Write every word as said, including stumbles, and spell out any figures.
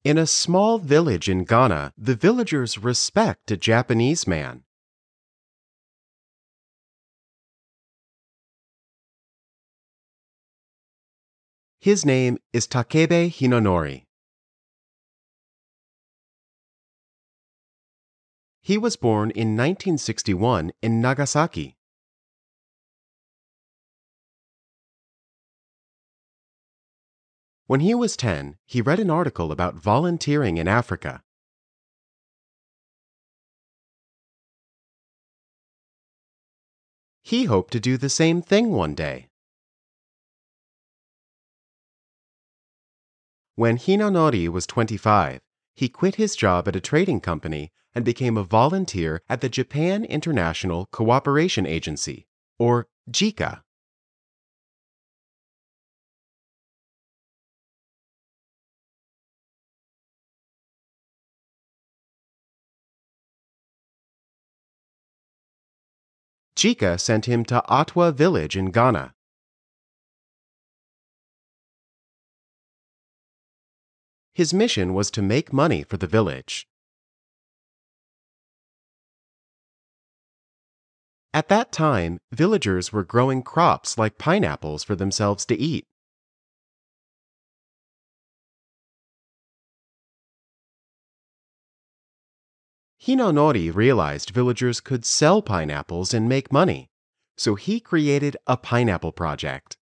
In a small village in Ghana, the villagers respect a Japanese man. His name is Takebe Hinonori. He was born in nineteen sixty-one in Nagasaki. When he was ten, he read an article about volunteering in Africa. He hoped to do the same thing one day. When Hinonori was twenty-five, he quit his job at a trading company and became a volunteer at the Japan International Cooperation Agency, or JICA. JICA sent him to Atwa village in Ghana. His mission was to make money for the village. At that time, villagers were growing crops like pineapples for themselves to eat. Hinonori realized villagers could sell pineapples and make money, so he created a pineapple project.